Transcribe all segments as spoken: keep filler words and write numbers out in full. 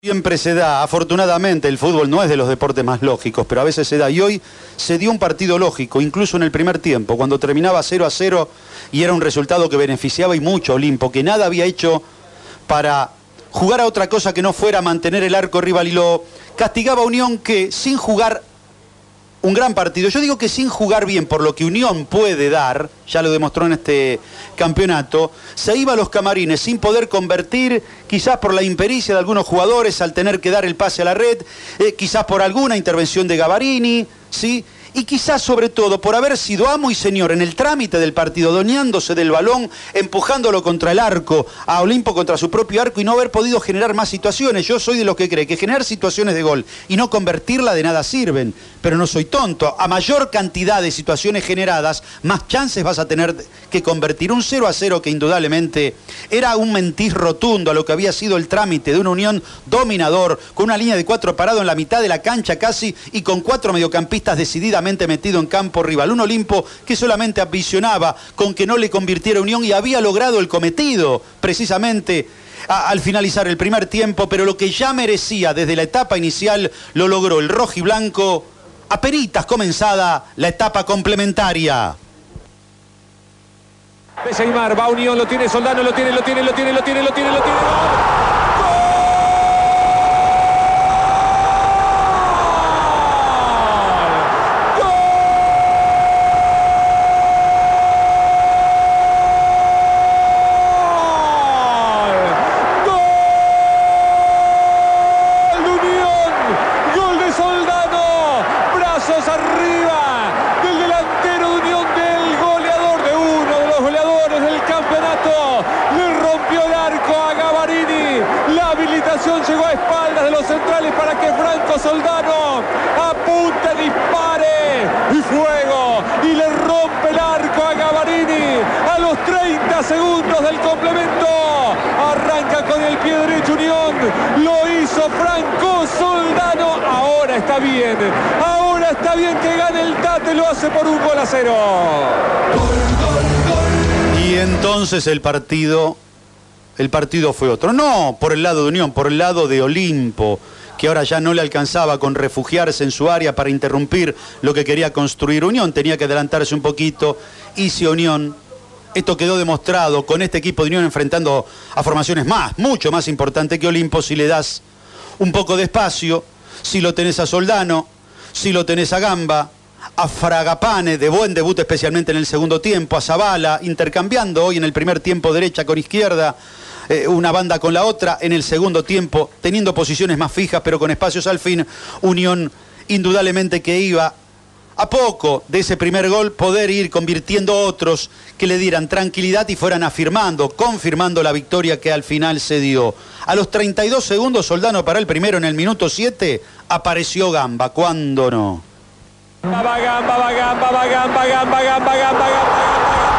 Siempre se da, afortunadamente el fútbol no es de los deportes más lógicos, pero a veces se da. Y hoy se dio un partido lógico, incluso en el primer tiempo, cuando terminaba cero a cero y era un resultado que beneficiaba y mucho a Olimpo, que nada había hecho para jugar a otra cosa que no fuera mantener el arco rival, y lo castigaba a Unión, que sin jugar un gran partido, yo digo que sin jugar bien, por lo que Unión puede dar, ya lo demostró en este campeonato, se iba a los camarines sin poder convertir, quizás por la impericia de algunos jugadores al tener que dar el pase a la red, eh, quizás por alguna intervención de Gavarini, ¿sí? Y quizás sobre todo por haber sido amo y señor en el trámite del partido, doñándose del balón, empujándolo contra el arco, a Olimpo contra su propio arco, y no haber podido generar más situaciones. Yo soy de los que cree que generar situaciones de gol y no convertirla de nada sirven, pero no soy tonto. A mayor cantidad de situaciones generadas, más chances vas a tener que convertir. Un cero a cero que indudablemente era un mentiz rotundo a lo que había sido el trámite de una Unión dominador, con una línea de cuatro parado en la mitad de la cancha casi, y con cuatro mediocampistas decididamente metido en campo rival. Un Olimpo que solamente ambicionaba con que no le convirtiera Unión, y había logrado el cometido precisamente a, al finalizar el primer tiempo, pero lo que ya merecía desde la etapa inicial lo logró el rojiblanco apenitas comenzada la etapa complementaria. Aymar, va Unión, lo tiene Soldano, lo tiene, lo tiene, lo tiene, lo tiene, lo tiene, lo tiene. Arriba del delantero de Unión, del goleador, de uno de los goleadores del campeonato. Le rompió el arco a Gavarini. La habilitación llegó a espaldas de los centrales para que Franco Soldano apunte, dispare y fuego, y le rompe el arco a Gavarini a los treinta segundos del complemento. Arranca con el pie derecho Unión, lo hizo Franco Soldano. Ahora está bien, ahora está bien que gane el Tate, lo hace por un gol a cero. Y entonces el partido, el partido fue otro. No por el lado de Unión, por el lado de Olimpo, que ahora ya no le alcanzaba con refugiarse en su área para interrumpir lo que quería construir Unión. Tenía que adelantarse un poquito, y si Unión, esto quedó demostrado con este equipo de Unión enfrentando a formaciones más, mucho más importantes que Olimpo, si le das un poco de espacio, si lo tenés a Soldano, si lo tenés a Gamba, a Fragapane, de buen debut especialmente en el segundo tiempo, a Zabala, intercambiando hoy en el primer tiempo derecha con izquierda, eh, una banda con la otra, en el segundo tiempo teniendo posiciones más fijas pero con espacios al fin. Unión indudablemente que iba a poco de ese primer gol poder ir convirtiendo otros que le dieran tranquilidad y fueran afirmando, confirmando la victoria que al final se dio. A los treinta y dos segundos Soldano para el primero, en el minuto siete apareció Gamba, ¿cuándo no? Va Gamba, va Gamba, va Gamba, Gamba, Gamba, Gamba, Gamba.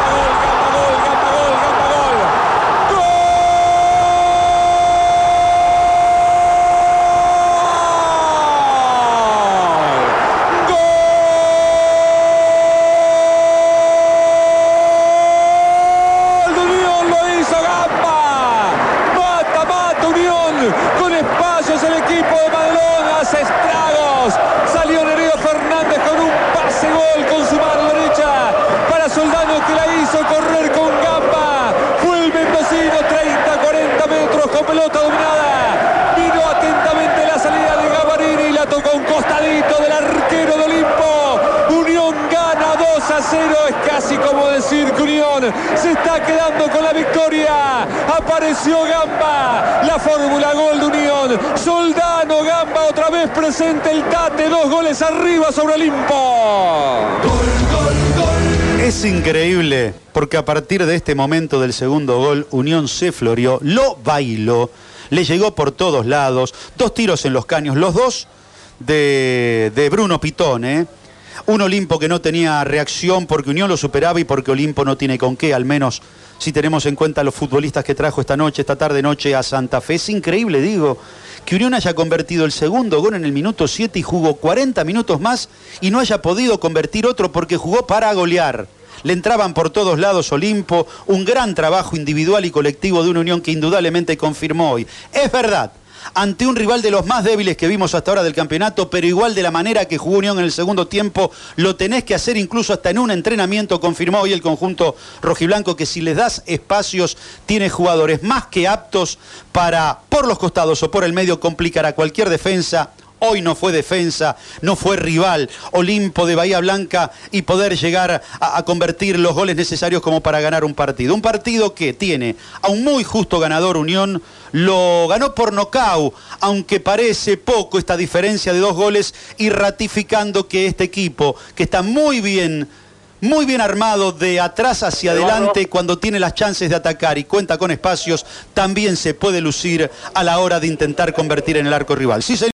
Con espacios el equipo de Madelón hace estragos. Salió Nerio Fernández con un pase gol con su mano derecha para Soldano, que la hizo correr con Gamba. Fue el mendocino, treinta, cuarenta metros con pelota dominada. Vino atentamente la salida de Gavarini y la tocó un costadito del arquero de Olimpo. Unión gana dos a cero. Es casi como decir que Unión se está quedando con la victoria. Apareció Gamba, la fórmula gol de Unión. Soldano, Gamba, otra vez presente el Tate, dos goles arriba sobre Olimpo. Es increíble, porque a partir de este momento del segundo gol, Unión se floreó, lo bailó, le llegó por todos lados, dos tiros en los caños, los dos de, de Bruno Pitone, ¿eh? Un Olimpo que no tenía reacción porque Unión lo superaba y porque Olimpo no tiene con qué, al menos si tenemos en cuenta los futbolistas que trajo esta noche, esta tarde-noche a Santa Fe. Es increíble, digo, que Unión haya convertido el segundo gol en el minuto siete y jugó cuarenta minutos más y no haya podido convertir otro porque jugó para golear. Le entraban por todos lados Olimpo, un gran trabajo individual y colectivo de una Unión que indudablemente confirmó hoy. Es verdad, ante un rival de los más débiles que vimos hasta ahora del campeonato, pero igual de la manera que jugó Unión en el segundo tiempo, lo tenés que hacer incluso hasta en un entrenamiento. Confirmó hoy el conjunto rojiblanco que si les das espacios, tiene jugadores más que aptos para, por los costados o por el medio, complicar a cualquier defensa. Hoy no fue defensa, no fue rival Olimpo de Bahía Blanca y poder llegar a, a convertir los goles necesarios como para ganar un partido. Un partido que tiene a un muy justo ganador Unión, lo ganó por nocaut, aunque parece poco esta diferencia de dos goles, y ratificando que este equipo, que está muy bien, muy bien armado de atrás hacia adelante cuando tiene las chances de atacar y cuenta con espacios, también se puede lucir a la hora de intentar convertir en el arco rival. Sí, señor.